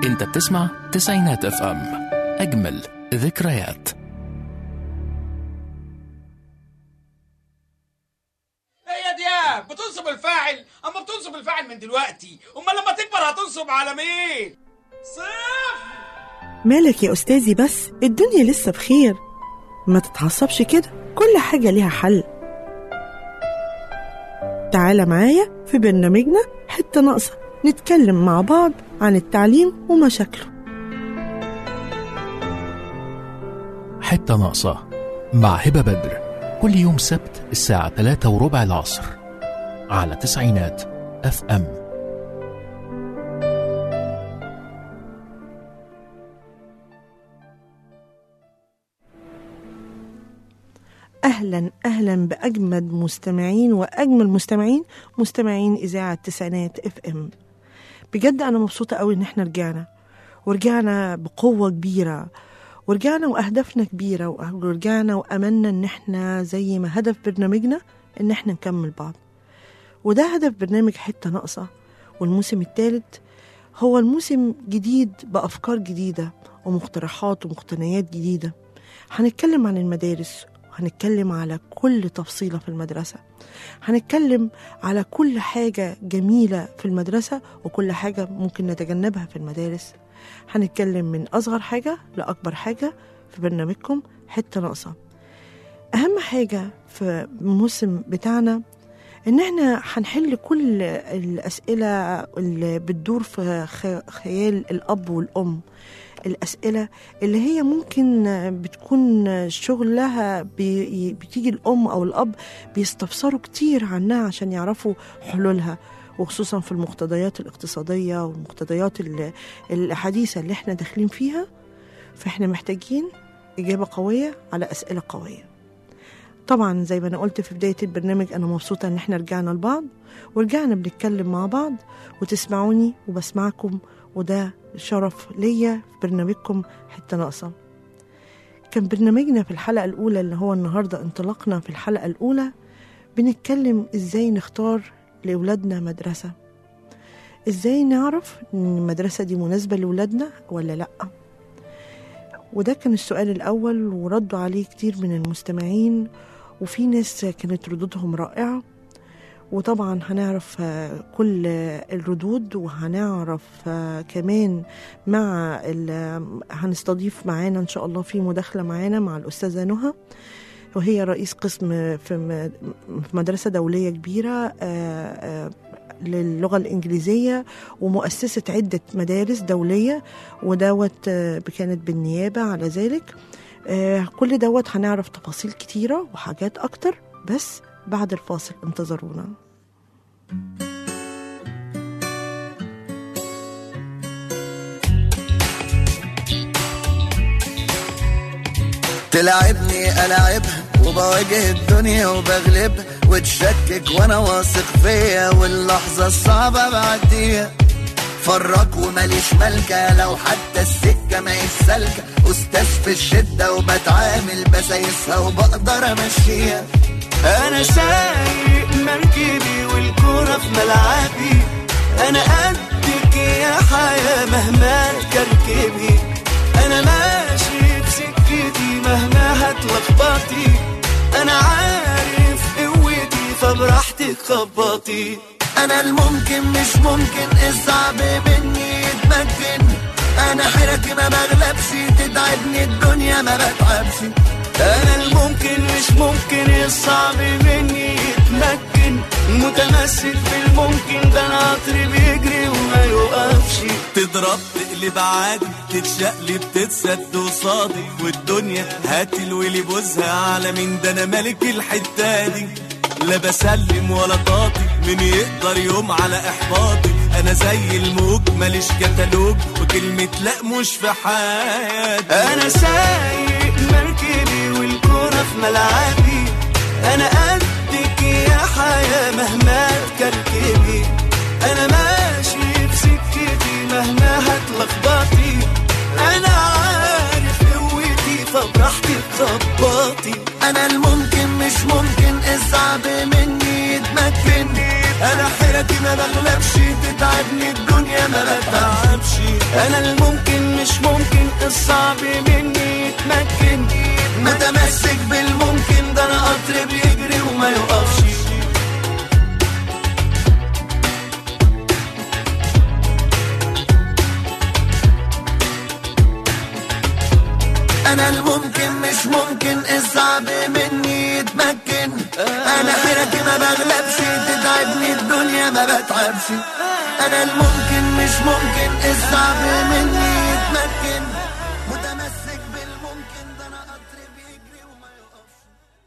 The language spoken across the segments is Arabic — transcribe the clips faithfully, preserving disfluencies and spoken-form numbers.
انت بتسمع تسعينات اف ام، اجمل ذكريات. هي دياب بتنصب الفاعل، اما بتنصب الفاعل من دلوقتي، اما لما تكبر هتنصب على مين؟ صفر. مالك يا أستاذي؟ بس الدنيا لسه بخير، ما تتعصبش كده، كل حاجة ليها حل. تعال معايا في برنامجنا حتة ناقصة، نتكلم مع بعض عن التعليم ومشاكله. حتة ناقصة مع هبة بدر، كل يوم سبت الساعة ثلاثة وربع العصر على تسعينات اف ام. أهلا أهلا بأجمد مستمعين وأجمل مستمعين، مستمعين إذاعة تسعينات اف ام. بجد أنا مبسوطة قوي إن احنا رجعنا، ورجعنا بقوة كبيرة، ورجعنا وأهدافنا كبيرة، ورجعنا وأملنا إن احنا زي ما هدف برنامجنا إن احنا نكمل بعض. وده هدف برنامج حتة ناقصة، والموسم الثالث هو الموسم جديد بأفكار جديدة ومقترحات ومقتنيات جديدة. هنتكلم عن المدارس، هنتكلم على كل تفصيلة في المدرسة، هنتكلم على كل حاجة جميلة في المدرسة وكل حاجة ممكن نتجنبها في المدارس. هنتكلم من أصغر حاجة لأكبر حاجة في برنامجكم حتة ناقصة. أهم حاجة في الموسم بتاعنا إن احنا هنحل كل الأسئلة اللي بتدور في خيال الأب والأم، الأسئلة اللي هي ممكن بتكون شغلها بتيجي الأم أو الأب بيستفسروا كتير عنها عشان يعرفوا حلولها، وخصوصا في المقتضيات الاقتصادية والمقتضيات الحديثة اللي احنا داخلين فيها. فاحنا محتاجين إجابة قوية على أسئلة قوية. طبعا زي ما أنا قلت في بداية البرنامج، أنا مبسوطة إن احنا رجعنا لبعض ورجعنا بنتكلم مع بعض وتسمعوني وبسمعكم، وده شرف ليا في برنامجكم حتة ناقصة. كان برنامجنا في الحلقة الأولى اللي هو النهاردة انطلاقنا في الحلقة الأولى بنتكلم إزاي نختار لأولادنا مدرسة، إزاي نعرف إن المدرسة دي مناسبة لأولادنا ولا لأ. وده كان السؤال الأول، وردوا عليه كتير من المستمعين، وفي ناس كانت ردودهم رائعة. وطبعا هنعرف كل الردود، وهنعرف كمان مع هنستضيف معانا إن شاء الله في مداخلة معانا مع الأستاذة نهى، وهي رئيس قسم في مدرسة دولية كبيرة للغة الإنجليزية ومؤسسة عدة مدارس دولية، ودوت كانت بالنيابة على ذلك. كل دوت هنعرف تفاصيل كتيرة وحاجات أكتر، بس بعد الفاصل انتظرونا. تلعبني ألعبها وبواجه الدنيا وبغلبها، وتشكك وانا واثق فيا، واللحظة الصعبة بعديها. فرق وماليش ملكة، لو حتى السكة ما سالكة، أستاذ في الشدة وبتعامل بسايسها وبقدر أمشيها. أنا سايق مركبي والكرة في ملعبي، أنا قدك يا حياة مهما تركبي، أنا ماشي بسكتي مهما هتلخبطي، أنا عارف قوتي فبراحتك خبطي. أنا الممكن مش ممكن، الصعب مني يتمكن، أنا حيرتي ما بغلبش، تتعبني الدنيا ما بتعبش. أنا الممكن مش ممكن، الصعب مني يتمكن، متمسك بالممكن، ده أنا عطري بيجري وما يوقفش. تضرب تقلب عادي، تتشقلب تتسد وصادي، والدنيا هاتي الولي بوزها على مين، ده أنا ملك الحتة دي، لا بسلم ولا طاطي، من يقدر يوم على إحباطي، أنا زي الموج ماليش كتالوج، وكلمة لأ مش في حياتي. أنا سايق مركبي والكرة في ملعبي، أنا قدك يا حياة مهما تكركبي، أنا ماشي بسكتي مهما هتلخبطي، أنا عارف قوتي فبراحتك خبطي. أنا الممكن مش ممكن، الصعب مني يتمكن، انا حيرتي ما بغلبش، تتعبني الدنيا ما بتعبش. انا الممكن مش ممكن، الصعب مني يتمكن، متمسك بالممكن، ده انا قطر بيجري وما يقفش. انا الممكن مش ممكن، الصعب مني يتمكن، انا حيرتي ما بغلبش، تتعبني الدنيا ما بتعبش. انا الممكن مش ممكن، الصعب مني يتمكن، متمسك بالممكن، ده انا قطر بيجري وما يقفش.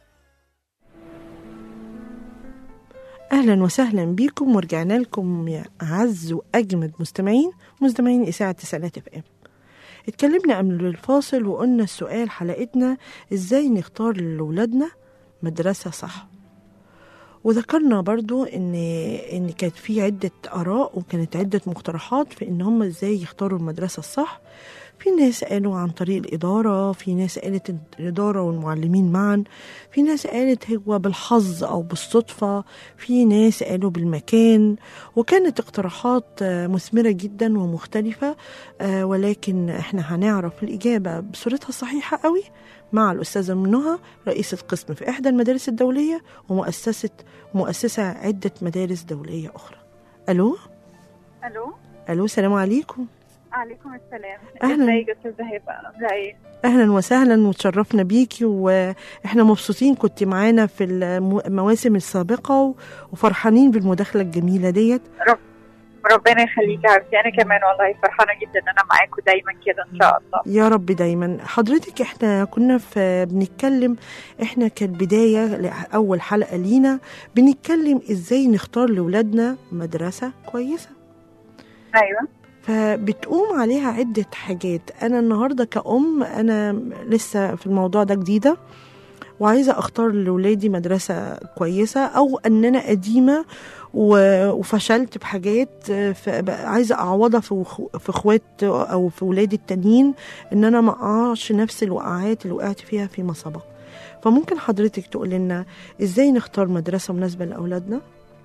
أهلا وسهلا بكم، ورجعنا لكم يا أعز وأجمد مستمعين مستمعين إذاعة تسعينات اف ام. اتكلمنا قبل الفاصل وقلنا السؤال حلقتنا إزاي نختار لأولادنا مدرسة صح، وذكرنا برضو إن إن كانت في عدة آراء وكانت عدة مقترحات في إن هم إزاي يختاروا المدرسة الصح. في ناس قالوا عن طريق الإدارة، في ناس قالت الإدارة والمعلمين معا، في ناس قالت هو بالحظ أو بالصدفة، في ناس قالوا بالمكان، وكانت اقتراحات مثمرة جدا ومختلفة. ولكن احنا هنعرف الإجابة بصورتها الصحيحة قوي مع الأستاذة منها، رئيسة قسم في إحدى المدارس الدولية ومؤسسة مؤسسة عدة مدارس دولية أخرى. ألو ألو ألو السلام عليكم. عليكم السلام. أهلا. ازيك يا استاذه هبه؟ ازيك؟ اهلا وسهلا وتشرفنا بيكي، واحنا مبسوطين كنت معانا في المواسم السابقه وفرحانين بالمداخله الجميله ديت. رب ربنا يخليك يا حبيبتي، انا كمان والله فرحانه جدا ان انا معاكم دايما كده ان شاء الله. يا رب دايما. حضرتك احنا كنا في بنتكلم، احنا كالبدايه لاول حلقه لينا بنتكلم ازاي نختار لاولادنا مدرسه كويسه. ايوه. فبتقوم عليها عدة حاجات. أنا النهاردة كأم أنا لسه في الموضوع ده جديدة، وعايزة أختار لولادي مدرسة كويسة، أو أن أنا قديمة وفشلت بحاجات عايزة أعوضها في أخوات أو في ولادي التانيين، أن أنا ما أقعش نفس الوقعات اللي وقعت فيها فيما سبق. فممكن حضرتك تقول لنا إزاي نختار مدرسة مناسبة لأولادنا؟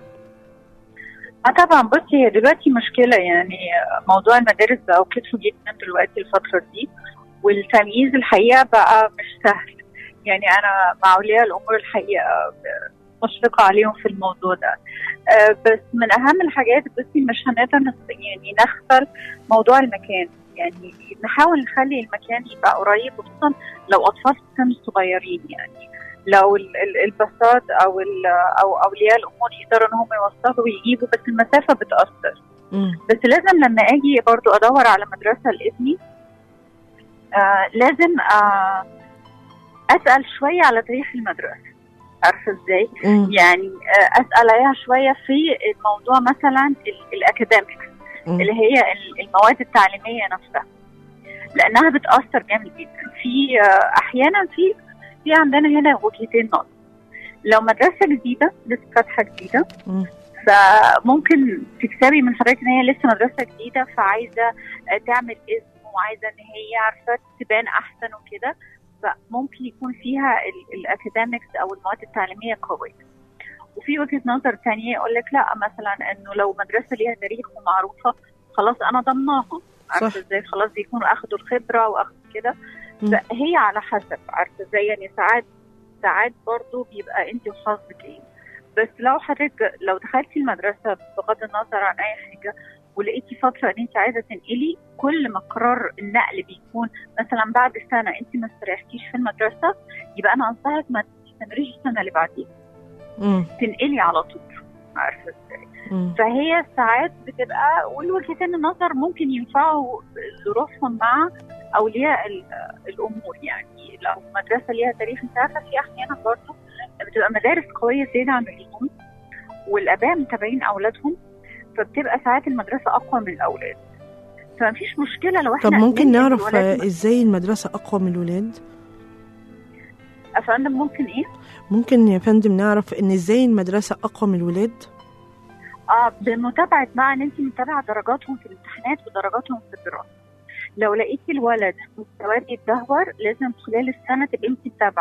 اه طبعا. بصي، هي دلوقتي مشكله، يعني موضوع المدارس بقى كتفه جدا دلوقتي الفتره دي، والتمييز الحقيقه بقى مش سهل. يعني انا مع اولياء الامور الحقيقه مشفقه عليهم في الموضوع ده. آه بس من اهم الحاجات، بصي مش هنقدر يعني نغفل موضوع المكان، يعني نحاول نخلي المكان يبقى قريب، خصوصا لو اطفال في سن صغيرين. يعني لو الباصات او او اولياء الامور يقدروا ان هم يوصلوا ويجيبوا، بس المسافه بتاثر. مم. بس لازم لما اجي برضو ادور على مدرسه لابني، آه لازم آه اسال شويه على تاريخ المدرسه. عارفه ازاي؟ مم. يعني آه اسال عليها شويه في الموضوع، مثلا الاكاديميك اللي هي المواد التعليميه نفسها، لانها بتاثر جامد جدا. في آه احيانا في في عندنا هنا وجهتين نظر. لو مدرسة جديدة لسه فاتحة جديدة، م. فممكن تكسبي من حضرتك ان هي لسه مدرسة جديدة، فعايزة تعمل اسم وعايزة ان هي عارفة تبان احسن وكده، فممكن يكون فيها الاكاديميكس او المواد التعليمية قوية. وفي وجهة نظر تانية يقول لك لا، مثلا انه لو مدرسة ليها تاريخ ومعروفة خلاص انا ضمناها. عارفة ازاي؟ خلاص بيكونوا اخدوا الخبرة واخدوا كده. فهي على حسب، عارفه ازاي؟ يعني ساعات ساعات برضو بيبقى انت وحظك ايه. بس لو حضرتك لو دخلتي المدرسه بغض النظر عن اي حاجه ولقيتي فتره ان انت عايزه تنقلي، كل ما قرار النقل بيكون مثلا بعد سنه انت ما استريحتيش في المدرسه، يبقى انا انصحك ما تستمريش السنه اللي بعديها، تنقلي على طول. عارفه ازاي؟ فهي ساعات بتبقى، والوجهتين النظر ممكن ينفعوا ظروفهم مع اولياء الامور. يعني لو مدرسه ليها تاريخ، انت عارفه في احيانا برضه بتبقى مدارس قويه زياده عن اللزوم والاباء متابعين اولادهم، فبتبقى ساعات المدرسه اقوى من الاولاد. فما فيش مشكله لو احنا. طب ممكن نعرف ازاي المدرسه اقوى من الولاد؟ يا فندم ممكن ايه؟ ممكن يا فندم نعرف ان ازاي المدرسه اقوى من الولاد؟ اه بمتابعه، مع ان انت متابعه درجاتهم في الامتحانات ودرجاتهم في الدراسه. لو لقيتي الولد مستواه بيتدهور، لازم خلال السنه تبقي انت متابعه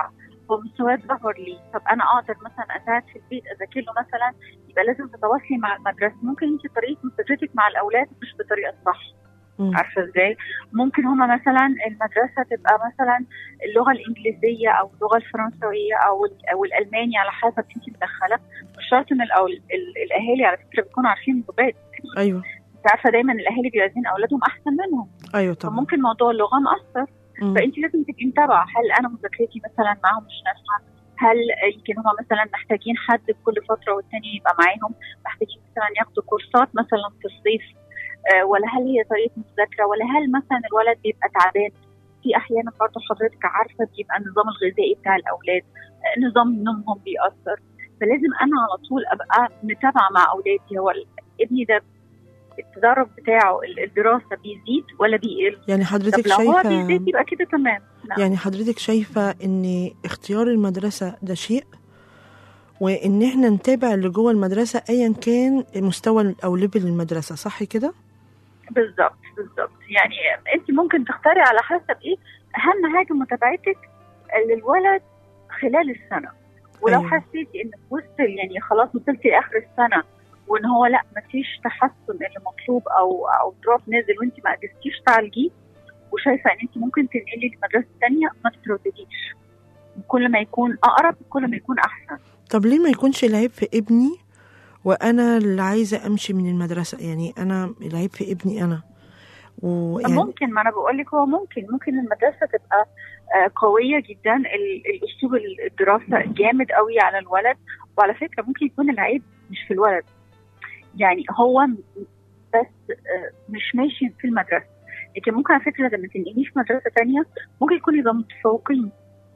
ومستويات ظهر لي. طب انا اقدر مثلا اساعد في البيت اذاكر له مثلا، يبقى لازم تتواصلي مع المدرسه. ممكن انت طريقه مذاكرتك مع الاولاد مش بالطريقه الصح، عارفه ازاي؟ ممكن هما مثلا المدرسه تبقى مثلا اللغه الانجليزيه او اللغه الفرنسويه او او الالماني على حسب انت مدخله. مش شرط ان الاهالي على فكره بيكونوا عارفين اللغات. ايوه انت عارفه دايما الاهالي بيبقوا عايزين اولادهم احسن منهم. ايوه طبعا. فممكن موضوع اللغه مأثر. فانت لازم تبقي متابعه، هل انا مذاكرتي مثلا معاهم مش نافعه؟ هل يمكن هم مثلا محتاجين حد كل فتره والتانيه يبقى معاهم، محتاجين مثلا ياخدوا كورسات مثلا في الصيف، أه ولا هل هي طريقه مذاكره، ولا هل مثلا الولد بيبقى تعبان؟ في احيانا برضه حضرتك عارفه بيبقى النظام الغذائي بتاع الاولاد، نظام نومهم بيأثر. فلازم انا على طول ابقى متابعه مع اولادي، هو ابني ده التدرج بتاعه الدراسه بيزيد ولا بيقل؟ يعني حضرتك لو شايفه هو بيزيد يبقى كده تمام. نعم. يعني حضرتك شايفه ان اختيار المدرسه ده شيء، وان احنا نتابع اللي جوه المدرسه ايا كان مستوى او ليفل المدرسه، صح كده؟ بالظبط بالظبط. يعني انت ممكن تختاري على حسب ايه اهم حاجه متابعتك للولد خلال السنه. ولو أيوة. حسيتي انك وصل يعني خلاص وصلتي اخر السنه وان هو لا مفيش تحسن اللي مطلوب او او دروب نزل وانت ما قدرتيش تعالجيه وشايفه ان انت ممكن تنقلي لمدرسه ثانيه، ما تتردديش. كل ما يكون اقرب كل ما يكون احسن. طب ليه ما يكونش العيب في ابني وانا اللي عايزه امشي من المدرسه؟ يعني انا العيب في ابني انا. ويعني ممكن، ما انا بقول لك هو ممكن ممكن المدرسه تبقى قويه جدا، الاسلوب الدراسه جامد قوي على الولد. وعلى فكره ممكن يكون العيب مش في الولد، يعني هو بس مش ماشي في المدرسه. لكن ممكن على فكره لما تنقليه في مدرسه ثانيه ممكن يكون يبقى متفوقين.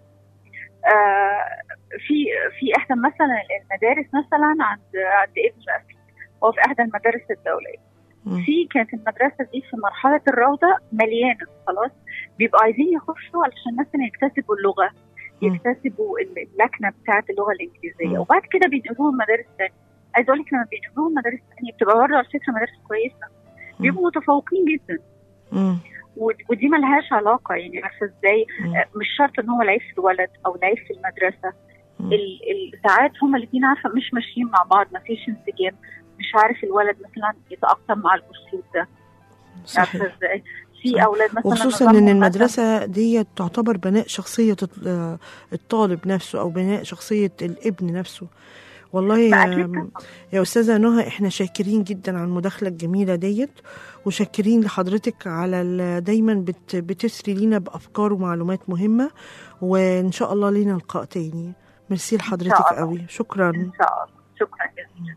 آه في في احدى مثلا المدارس مثلا عند عند ابني بقى، هو في احدى المدارس الدوليه. في كانت المدرسه دي في مرحله الروضه مليانه خلاص، بيبقوا عايزين يخشوا علشان مثلا يكتسبوا اللغه، يكتسبوا اللكنه بتاعه اللغه الانجليزيه، وبعد كده بينقلوهم مدارس ثانيه. عايز اقول لك لما بينقلوهم مدارس ثانيه بتبقى برضه على فكره مدارس كويسه، بيبقوا متفوقين جدا. مم. ودي ملهاش علاقه، يعني عارفه ازاي؟ مش شرط ان هو العيب في الولد او العيب في المدرسه. ساعات هما الاثنين عارفه مش ماشيين مع بعض، ما فيش انسجام، مش عارف الولد مثلا يتاقلم مع الاسلوب ده. عارفه ازاي؟ في اولاد مثلا وخصوصا ان المدرسه دي تعتبر بناء شخصيه الطالب نفسه او بناء شخصيه الابن نفسه. والله يا, يا أستاذة نهى احنا شاكرين جدا على المداخلة الجميلة ديت، وشاكرين لحضرتك على دايما بت بتسري لينا بأفكار ومعلومات مهمة، وإن شاء الله لينا لقاء تاني. ميرسي لحضرتك قوي، شكرا. إن شاء الله. شكرا جدا.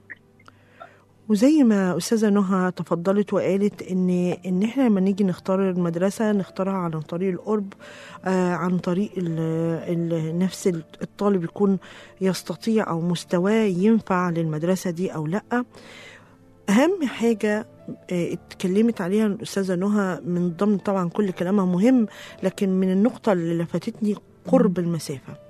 وزي ما أستاذة نهى تفضلت وقالت إن إن إحنا لما نيجي نختار المدرسة نختارها عن طريق القرب، آه عن طريق ال ال نفس الطالب يكون يستطيع أو مستواه ينفع للمدرسة دي أو لأ. أهم حاجة آه اتكلمت عليها الأستاذة نهى من ضمن طبعا كل كلامها مهم، لكن من النقطة اللي لفتتني قرب المسافة.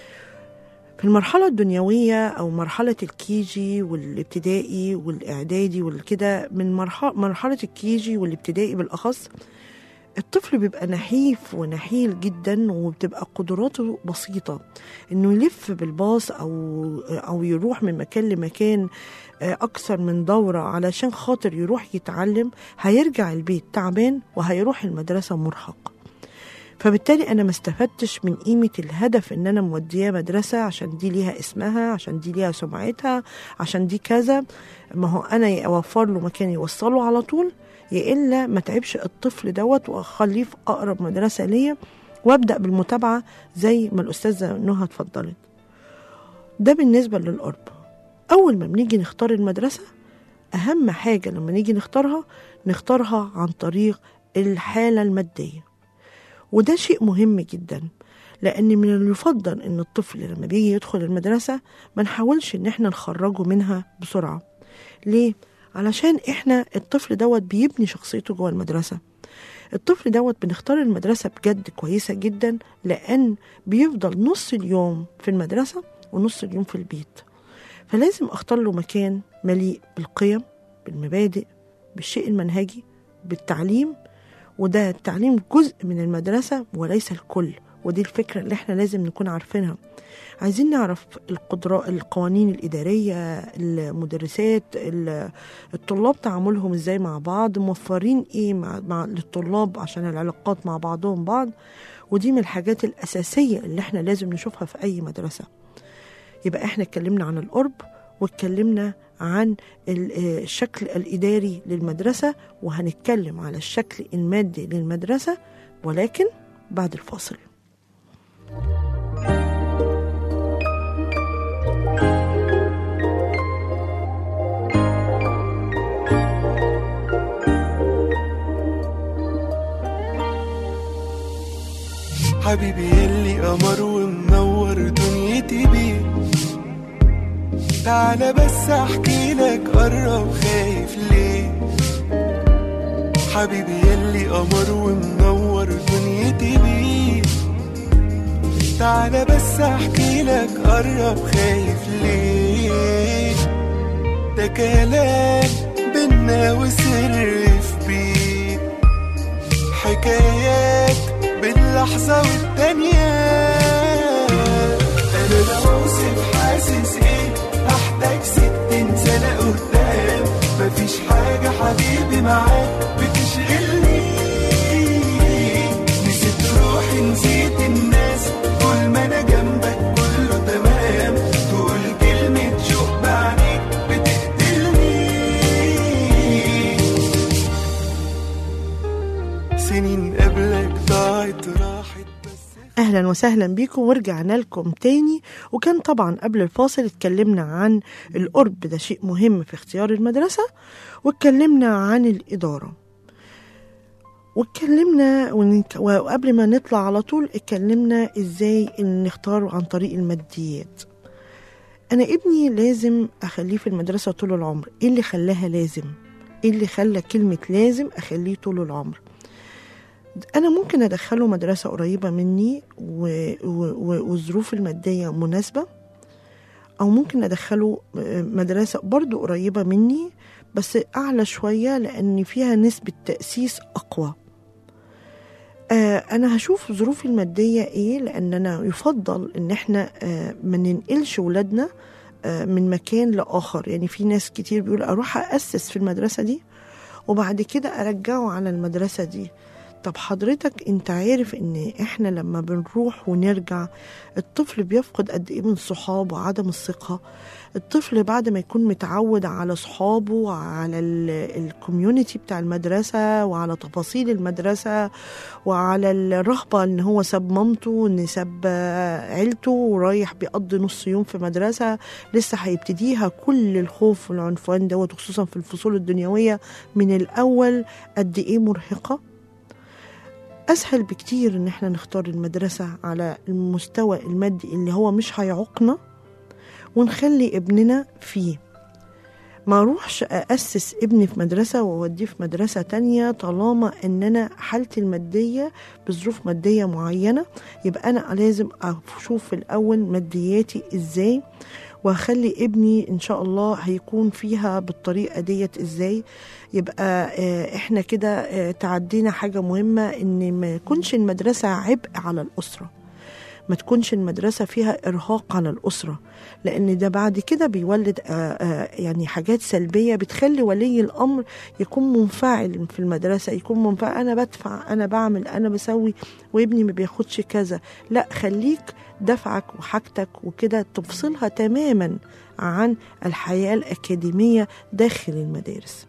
في المرحلة الدنيوية أو مرحلة الكيجي والابتدائي والإعدادي والكده، من مرحلة, مرحلة الكيجي والابتدائي بالأخص الطفل بيبقى نحيف ونحيل جدا، وبتبقى قدراته بسيطة إنه يلف بالباص أو, أو يروح من مكان لمكان أكثر من دورة علشان خاطر يروح يتعلم. هيرجع البيت تعبان وهيروح المدرسة مرهق، فبالتالي أنا ما استفدتش من قيمة الهدف إن أنا مودية مدرسة عشان دي ليها اسمها، عشان دي ليها سمعتها، عشان دي كذا. ما هو أنا أوفر له مكان يوصله على طول، يا إلا ما تعبش الطفل دوت وأخليه في أقرب مدرسة ليا، وأبدأ بالمتابعة زي ما الأستاذة نهى اتفضلت. ده بالنسبة للقرب. أول ما بنيجي نختار المدرسة أهم حاجة لما نيجي نختارها نختارها عن طريق الحالة المادية، وده شيء مهم جدا، لأن من اللي يفضل إن الطفل لما بيجي يدخل المدرسة ما نحاولش إن احنا نخرجه منها بسرعة. ليه؟ علشان احنا الطفل دوت بيبني شخصيته جوه المدرسة. الطفل دوت بنختار المدرسة بجد كويسة جدا، لأن بيفضل نص اليوم في المدرسة ونص اليوم في البيت. فلازم أختار له مكان مليء بالقيم، بالمبادئ، بالشيء المنهجي، بالتعليم. وده التعليم جزء من المدرسة وليس الكل، ودي الفكرة اللي احنا لازم نكون عارفينها. عايزين نعرف القدرات، القوانين الإدارية، المدرسات، الطلاب تعاملهم ازاي مع بعض، موفرين ايه مع, مع للطلاب عشان العلاقات مع بعضهم بعض. ودي من الحاجات الأساسية اللي احنا لازم نشوفها في أي مدرسة. يبقى احنا اتكلمنا عن القرب، واتكلمنا عن الشكل الإداري للمدرسة، وهنتكلم على الشكل المادي للمدرسة، ولكن بعد الفاصل. حبيبي يلي قمر ومنور دنيتي بيه، تعالى بس احكي لك، قرب خايف ليه؟ حبيبي يلي قمر ومنور دنيتي بيه، تعالى بس احكي لك، قرب خايف ليه؟ ده كلام بينا وسر في بيه، حكايات باللحظة والتانية. أنا لو أوصف حاسس إيه أحتاج ستين سنة قدام، مفيش حاجة حبيبي معاك بتشغلني، نسيت روحي نسيت الناس، طول ما أنا جنبك كله تمام، تقول كلمة شوق بعينيك بتقتلني. سنين قبلك ضاعت راحت. أهلا وسهلا بيكم، ورجعنا لكم تاني. وكان طبعا قبل الفاصل اتكلمنا عن القرب، ده شيء مهم في اختيار المدرسة، واتكلمنا عن الإدارة، واتكلمنا وقبل ما نطلع على طول اتكلمنا ازاي ان نختار عن طريق الماديات. انا ابني لازم اخليه في المدرسة طول العمر. ايه اللي خلاها لازم؟ ايه اللي خلى كلمة لازم اخليه طول العمر؟ أنا ممكن أدخله مدرسة قريبة مني والظروف المادية مناسبة، أو ممكن أدخله مدرسة برضو قريبة مني بس أعلى شوية لأن فيها نسبة تأسيس أقوى. آه أنا هشوف ظروفي المادية إيه، لأن أنا يفضل إن إحنا آه ما ننقلش ولادنا آه من مكان لآخر. يعني في ناس كتير بيقول أروح أأسس في المدرسة دي وبعد كده أرجعه على المدرسة دي. طب حضرتك انت عارف ان احنا لما بنروح ونرجع الطفل بيفقد قد ايه من صحابه وعدم الثقة. الطفل بعد ما يكون متعود على صحابه وعلى الكوميونيتي بتاع المدرسة وعلى تفاصيل المدرسة وعلى الرغبة ان هو ساب مامته، ان ساب عيلته ورايح بيقضي نص يوم في مدرسة لسه هيبتديها، كل الخوف والعنفوان دوت خصوصا في الفصول الدنيوية من الاول قد ايه مرهقة. أسهل بكتير إن احنا نختار المدرسة على المستوى المادي اللي هو مش هيعوقنا ونخلي ابننا فيه. ما أروحش أأسس ابني في مدرسة وأوديه في مدرسة تانية طالما إن أنا حالتي المادية بظروف مادية معينة. يبقى أنا لازم أشوف في الأول مادياتي إزاي، وهخلي ابني إن شاء الله هيكون فيها بالطريقة ديت إزاي. يبقى إحنا كده تعدينا حاجة مهمة، إن ما يكونش المدرسة عبء على الأسرة، ما تكونش المدرسة فيها إرهاق على الأسرة، لأن ده بعد كده بيولد يعني حاجات سلبية بتخلي ولي الأمر يكون منفعل في المدرسة، يكون منفعل أنا بدفع أنا بعمل أنا بسوي وابني ما بياخدش كذا. لا، خليك دفعك وحاجتك وكده تفصلها تماما عن الحياة الأكاديمية داخل المدارس.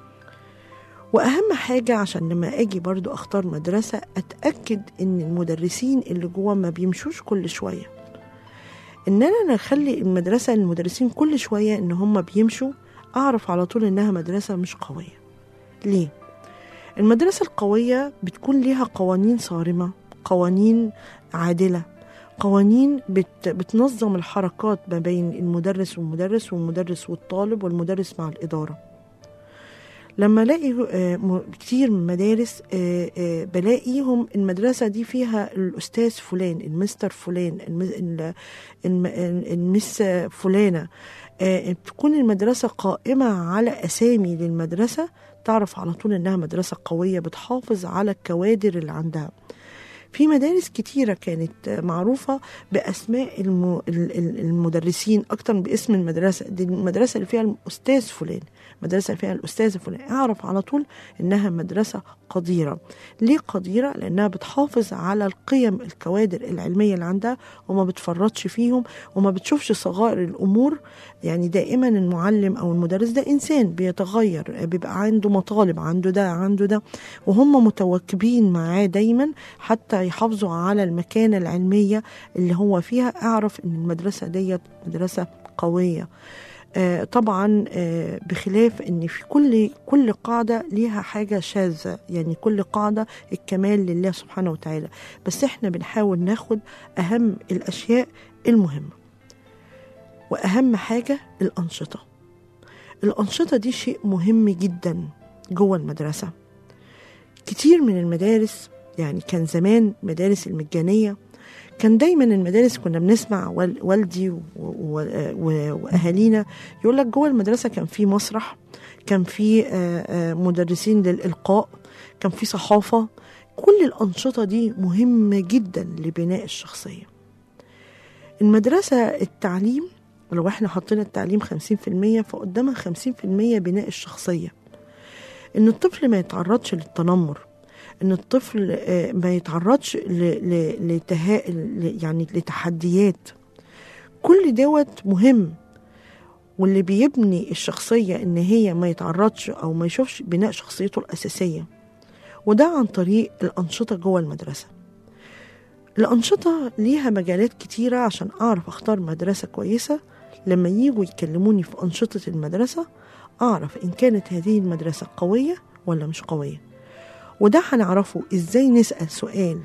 وأهم حاجة عشان لما أجي برضو أختار مدرسة أتأكد إن المدرسين اللي جوا ما بيمشوش كل شوية، إن أنا نخلي المدرسة المدرسين كل شوية إن هم بيمشوا، أعرف على طول إنها مدرسة مش قوية. ليه؟ المدرسة القوية بتكون ليها قوانين صارمة، قوانين عادلة، قوانين بت بتنظم الحركات ما بين المدرس والمدرس والمدرس والطالب والمدرس مع الإدارة. لما الاقي كتير من مدارس بلاقيهم المدرسة دي فيها الأستاذ فلان، المستر فلان، المس فلانة، تكون المدرسة قائمة على أسامي للمدرسة، تعرف على طول إنها مدرسة قوية بتحافظ على الكوادر اللي عندها. في مدارس كتيرة كانت معروفة بأسماء المدرسين أكتر من باسم المدرسة. دي المدرسة اللي فيها الأستاذ فلان، مدرسة فيها الأستاذ فلان، أعرف على طول إنها مدرسة قديرة. ليه قديرة؟ لأنها بتحافظ على القيم الكوادر العلمية اللي عندها وما بتفرطش فيهم وما بتشوفش صغائر الأمور. يعني دائما المعلم أو المدرس ده إنسان بيتغير، بيبقى عنده مطالب، عنده ده عنده ده، وهم متواكبين معاه دايما حتى يحافظوا على المكانة العلمية اللي هو فيها. أعرف إن المدرسة ديت مدرسة قوية. آه طبعا آه بخلاف ان في كل كل قاعده ليها حاجه شاذه، يعني كل قاعده الكمال لله سبحانه وتعالى، بس احنا بنحاول ناخد اهم الاشياء المهمه. واهم حاجه الانشطه. الانشطه دي شيء مهم جدا جوه المدرسه. كتير من المدارس، يعني كان زمان مدارس المجانيه، كان دايما المدارس كنا بنسمع والدي واهالينا يقول لك جوه المدرسه كان في مسرح، كان في مدرسين للإلقاء، كان في صحافه. كل الانشطه دي مهمه جدا لبناء الشخصيه. المدرسه التعليم لو احنا حطينا التعليم خمسين في المية فقدامها خمسين في المية بناء الشخصيه. ان الطفل ما يتعرضش للتنمر، ان الطفل ما يتعرضش لتها... يعني لتحديات. كل دوت مهم، واللي بيبني الشخصية ان هي ما يتعرضش او ما يشوفش بناء شخصيته الأساسية، وده عن طريق الأنشطة جوه المدرسة. الأنشطة ليها مجالات كتيرة عشان أعرف أختار مدرسة كويسة. لما ييجوا يكلموني في أنشطة المدرسة أعرف إن كانت هذه المدرسة قوية ولا مش قوية. وده هنعرفه ازاي نسأل سؤال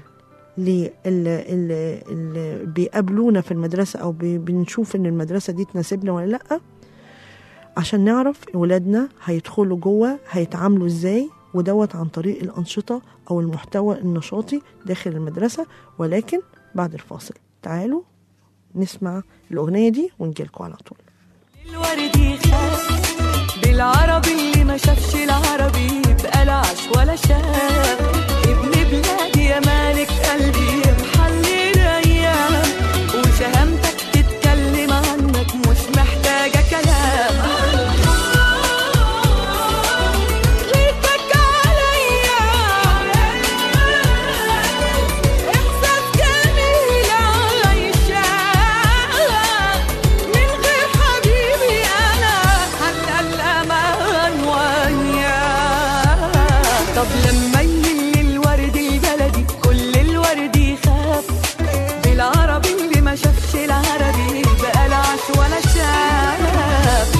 اللي بيقابلونا في المدرسة او بنشوف ان المدرسة دي تناسبنا ولا لأ، عشان نعرف ولادنا هيدخلوا جوه هيتعاملوا ازاي. ودوت عن طريق الأنشطة او المحتوى النشاطي داخل المدرسة. ولكن بعد الفاصل تعالوا نسمع الأغنية دي ونجيلكوا على طول. الورد يخاف بالعربي اللي ما شافش العربي يبقى لا عاش ولا شاف. ابن بلادي يا مالك قلبي محلي الايام، وشهامتك تتكلم عنك مش محتاجه كلام. ريتك عليا احساس جميل عايشه من غير حبيبي انا حتى الامان وياه. طب لما يميل الورد البلدي كل الورد يخاف بالعربي اللي ما شافش العربي بقى لا عاش ولا شاف.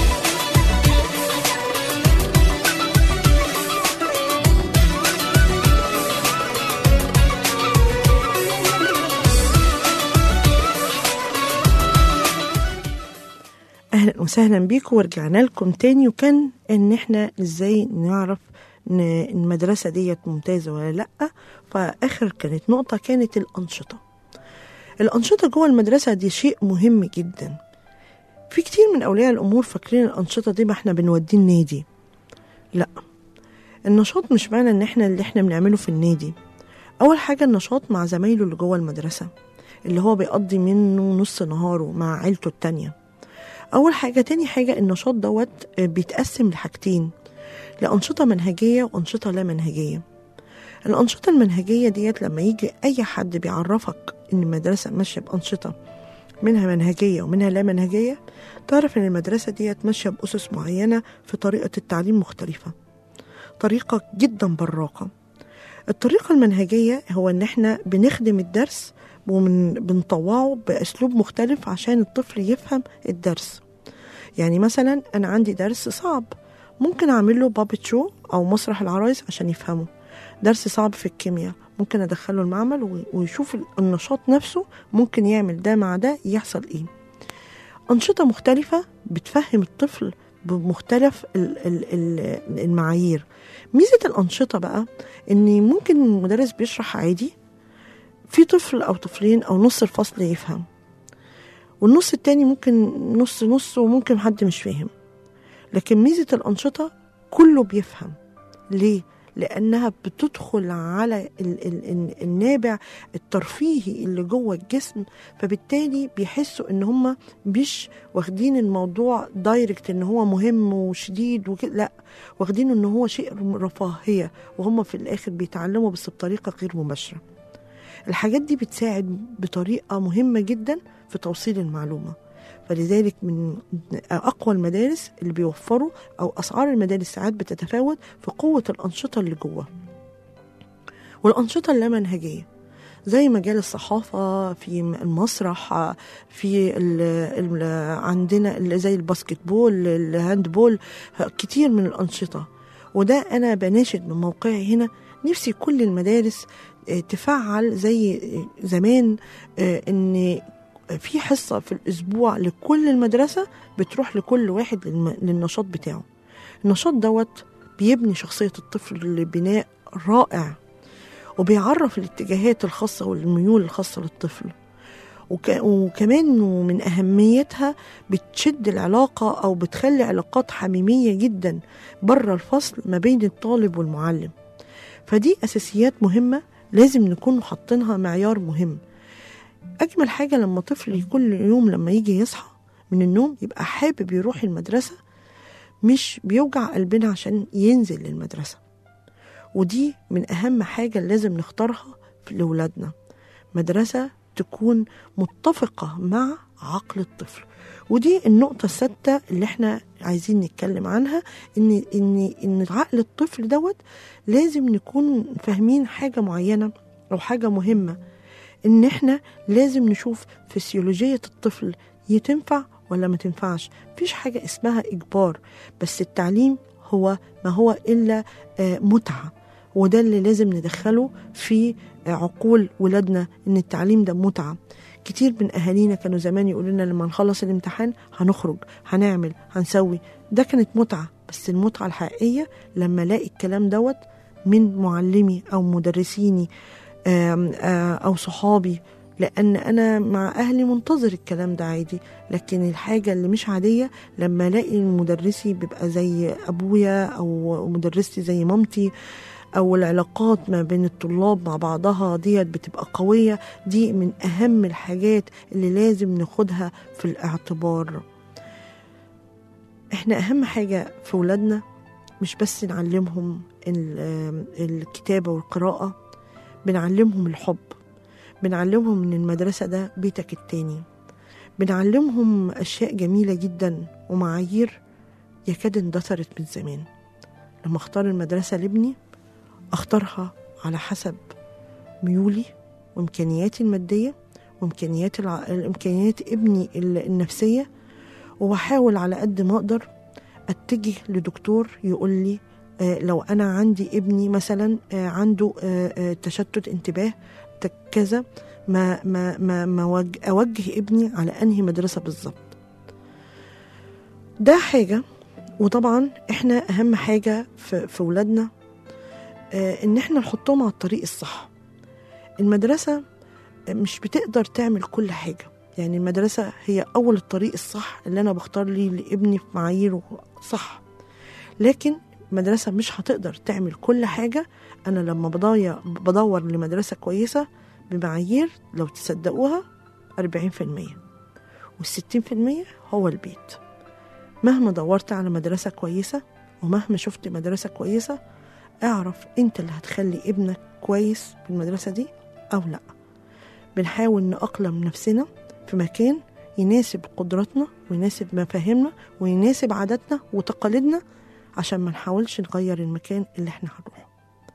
اهلا وسهلا بيكم ورجعنا لكم تاني. وكان ان احنا ازاي نعرف ان المدرسة ديت ممتازة ولا لأ. فاخر كانت نقطة كانت الأنشطة. الأنشطة جوه المدرسة دي شيء مهم جدا. في كتير من أولياء الأمور فاكرين الأنشطة دي ما احنا بنوديه النادي. لأ، النشاط مش معنى ان احنا اللي احنا بنعمله في النادي. أول حاجة النشاط مع زمايله اللي جوه المدرسة اللي هو بيقضي منه نص نهاره مع عيلته التانية. أول حاجة. تاني حاجة النشاط دوت بيتقسم لحاجتين، لأنشطة منهجية وأنشطة لا منهجية. الأنشطة المنهجية ديت لما يجي أي حد بيعرفك إن المدرسة ماشية بأنشطة منها منهجية ومنها لا منهجية، تعرف إن المدرسة ديت ماشية بأسس معينة في طريقة التعليم مختلفة، طريقة جدا براقة. الطريقة المنهجية هو إن إحنا بنخدم الدرس وبنطوعه بأسلوب مختلف عشان الطفل يفهم الدرس. يعني مثلا أنا عندي درس صعب ممكن أعمله بابت شو أو مسرح العرايس عشان يفهمه. درس صعب في الكيمياء ممكن أدخله المعمل ويشوف النشاط نفسه ممكن يعمل ده مع ده يحصل إيه. أنشطة مختلفة بتفهم الطفل بمختلف المعايير. ميزة الأنشطة بقى إن ممكن المدرس بيشرح عادي، في طفل أو طفلين أو نص الفصل يفهم، والنص التاني ممكن نص نص وممكن حد مش فاهم. لكن ميزة الأنشطة كله بيفهم. ليه؟ لأنها بتدخل على ال ال النابع الترفيهي اللي جوه الجسم، فبالتالي بيحسوا إن هم مش واخدين الموضوع دايركت إن هو مهم وشديد وكده، لا، واخدينه إن هو شيء رفاهية، وهم في الآخر بيتعلموا بس بطريقة غير مباشرة. الحاجات دي بتساعد بطريقة مهمة جدا في توصيل المعلومة، فلذلك من أقوى المدارس اللي بيوفروا، أو أسعار المدارس ساعات بتتفاوت في قوة الأنشطة اللي جوه. والأنشطة اللامنهجية زي مجال الصحافة، في المسرح، في ال ال عندنا زي الباسكت بول، الهاند بول، كتير من الأنشطة. وده أنا بناشد من موقعي هنا، نفسي كل المدارس تفعل زي زمان، إن في حصة في الأسبوع لكل المدرسة بتروح لكل واحد للنشاط بتاعه. النشاط دوت بيبني شخصية الطفل لبناء رائع، وبيعرف الاتجاهات الخاصة والميول الخاصة للطفل، وكمان من أهميتها بتشد العلاقة أو بتخلي علاقات حميمية جدا بره الفصل ما بين الطالب والمعلم. فدي أساسيات مهمة لازم نكون حاطينها معيار مهم. أجمل حاجة لما طفل كل يوم لما يجي يصحى من النوم يبقى حابب يروح المدرسة، مش بيوجع قلبنا عشان ينزل للمدرسة. ودي من أهم حاجة لازم نختارها لأولادنا، مدرسة تكون متفقة مع عقل الطفل. ودي النقطة السادسة اللي احنا عايزين نتكلم عنها، إن, إن, إن عقل الطفل دوت لازم نكون فاهمين حاجة معينة أو حاجة مهمة، إن إحنا لازم نشوف فسيولوجية الطفل يتنفع ولا ما تنفعش. مفيش حاجة اسمها إجبار، بس التعليم هو ما هو إلا متعة، وده اللي لازم ندخله في عقول ولادنا، إن التعليم ده متعة. كتير من أهالينا كانوا زمان يقولوا لنا لما نخلص الامتحان هنخرج هنعمل هنسوي، ده كانت متعة، بس المتعة الحقيقية لما الاقي الكلام دوت من معلمي أو مدرسيني أو صحابي، لأن أنا مع أهلي منتظر الكلام ده عادي. لكن الحاجة اللي مش عادية لما ألاقي مدرسي بيبقى زي أبويا أو مدرستي زي مامتي، أو العلاقات ما بين الطلاب مع بعضها ديت بتبقى قوية. دي من أهم الحاجات اللي لازم ناخدها في الاعتبار. إحنا أهم حاجة في ولادنا مش بس نعلمهم الكتابة والقراءة، بنعلمهم الحب، بنعلمهم ان المدرسة ده بيتك التاني، بنعلمهم أشياء جميلة جدا ومعايير يكاد اندثرت من زمان. لما اختار المدرسة لابني اختارها على حسب ميولي وامكانياتي المادية وامكانيات الع... امكانيات ابني النفسية، وبحاول على قد ما اقدر اتجه لدكتور يقول لي آه لو انا عندي ابني مثلا آه عنده آه آه تشتت انتباه كذا، ما ما ما, ما وج... اوجه ابني على انهي مدرسة بالظبط. ده حاجة. وطبعا احنا اهم حاجة في, في ولادنا آه ان احنا نحطهم على الطريق الصح. المدرسة مش بتقدر تعمل كل حاجة، يعني المدرسة هي اول الطريق الصح اللي انا بختار لي لابني في معاييره صح، لكن المدرسة مش هتقدر تعمل كل حاجة. انا لما بضايع بدور لمدرسة كويسة بمعايير لو تصدقوها أربعين في المية، والستين في المية هو البيت. مهما دورت على مدرسة كويسة ومهما شفت مدرسة كويسة، اعرف انت اللي هتخلي ابنك كويس في المدرسة دي او لا. بنحاول نأقلم نفسنا في مكان يناسب قدراتنا ويناسب مفاهيمنا ويناسب عاداتنا وتقاليدنا، عشان ما نحاولش نغير المكان اللي احنا هنروحه.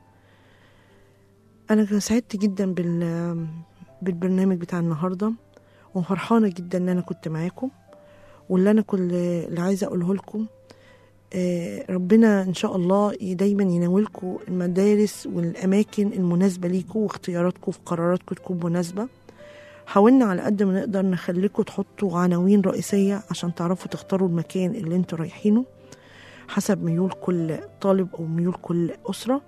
انا سعدت جدا بال بالبرنامج بتاع النهارده، وفرحانه جدا ان انا كنت معاكم. واللي انا كل اللي عايزه اقوله لكم آه ربنا ان شاء الله دايما يناولكم المدارس والاماكن المناسبه ليكم، واختياراتكم في قراراتكم تكون مناسبه. حاولنا على قد ما نقدر نخليكم تحطوا عناوين رئيسيه عشان تعرفوا تختاروا المكان اللي انتوا رايحينه حسب ميول كل طالب او ميول كل اسره.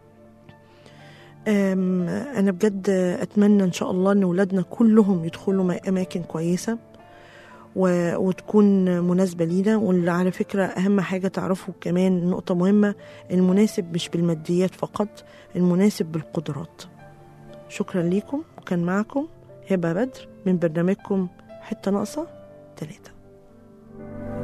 أنا بجد أتمنى إن شاء الله أن ولادنا كلهم يدخلوا أماكن كويسة، و... وتكون مناسبة لينا. وعلى فكرة أهم حاجة تعرفوا كمان نقطة مهمة، المناسب مش بالماديات فقط، المناسب بالقدرات. شكرا لكم، وكان معكم هبة بدر من برنامجكم حتة ناقصة ثلاثة.